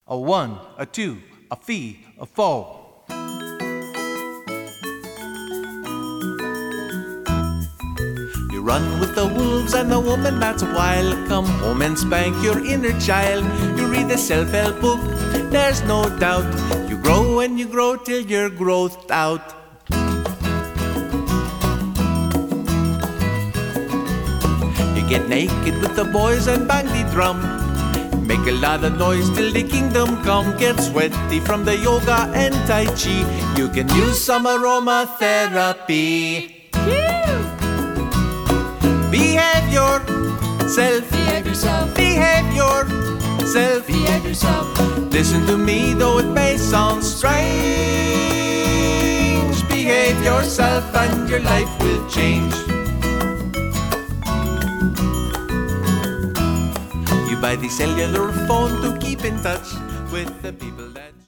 A 1, a 2, a 3, a 4. You run with the wolves and the woman that's wild. Come home and spank your inner child. You read the self-help book, there's no doubt. You grow and you grow till you're growthed out. You get naked with the boys and bang the drum. Make a lot of noise till the kingdom come. Get sweaty from the yoga and tai chi. You can use some aromatherapy. Behave yourself. Behave yourself. Behave yourself. Behave yourself. Listen to me though it may sound strange. Behave yourself and your life will change. You buy the cellular phone to keep in touch with the people that